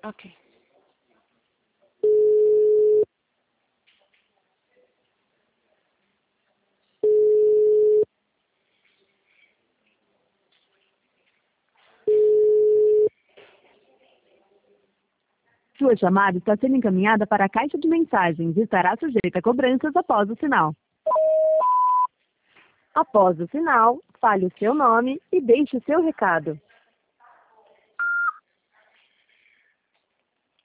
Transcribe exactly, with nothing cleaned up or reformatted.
Ok. Sua chamada está sendo encaminhada para a caixa de mensagens e estará sujeita a cobranças após o sinal. Após o sinal, fale o seu nome e deixe o seu recado.